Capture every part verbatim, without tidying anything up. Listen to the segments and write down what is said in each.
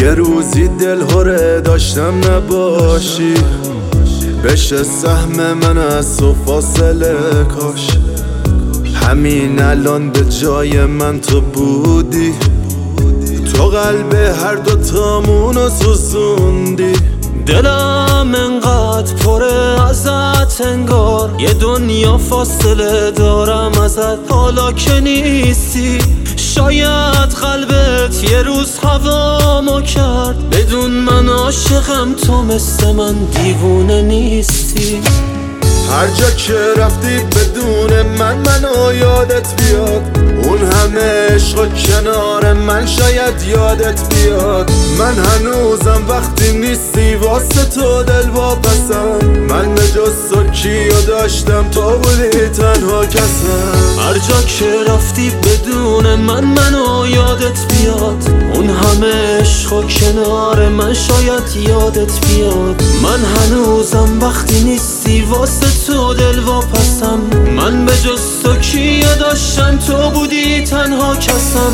یه روزی دل هره داشتم نباشی، بشه سهم من از تو فاصله کاش. همین الان به جای من تو بودی، تو قلب هر دو تامونو سوزوندی. دلم انقدر پره ازت انگار یه دنیا فاصله دارم ازت. حالا که نیستی شاید قلبت یه روز هوامو کرد. بدون من عاشقم تو، مثل من دیوونه نیستی. هر جا که رفتی بدون من منو یادت بیاد، اون همه عشق و کنار من شاید یادت بیاد. من هنوزم وقتی نیستی واسه تو دل واپسم. من به جز تو کیو داشتم، تو بودی تنها کسم. هر جا که رفتی بدون من منو یادت بیاد، اون همه عشق و کنار من شاید یادت بیاد. من هنوزم وقتی نیستی واسه تو دل واپسم. من به جز تو کیو داشتم، تو بودی تنها کسم.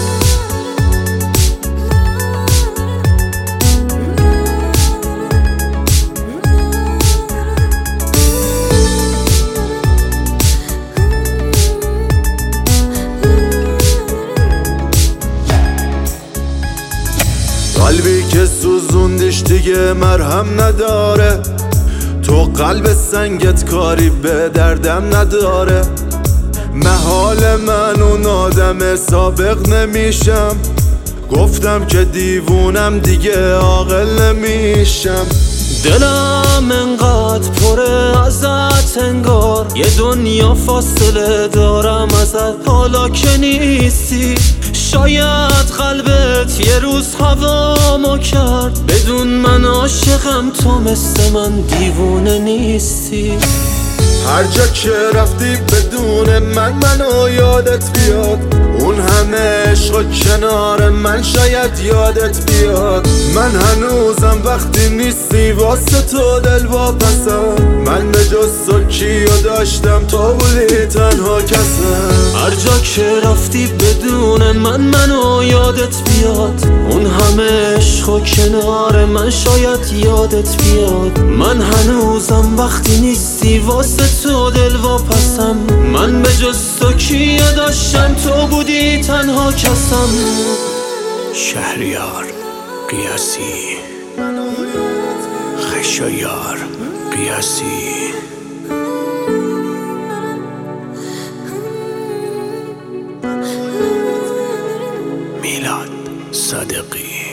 قلبی که سوزوندیش دیگه مرهم نداره، تو قلب سنگت کاری به دردم نداره. محال من اون آدم سابق نمیشم، گفتم که دیوونم دیگه عاقل نمیشم. دلم انقدر پره ازت انگار یه دنیا فاصله دارم ازت. حالا که نیستی شاید قلبت یه روز هوامو کرد. بدون من عاشقم تو، مثل من دیوونه نیستی. هر جا که رفتی بدون من منو یادت بیاد، اون همه عشق و کنار من شاید یادت بیاد. من هنوزم وقتی نیستی واسه تو دل واپسم. من به جز تو کیو داشتم، تو بودی تنها کسم. هر جا که رفتی بدون من منو یادت بیاد، اون همه عشق و کنار من شاید یادت بیاد. من هنوزم وقتی نیستی واسه تو دل واپسم. من به جز تو کیو داشتم، تو بودی تنها کسم. شهریار قیاسی، خشایار قیاسی. میلاد صادقی.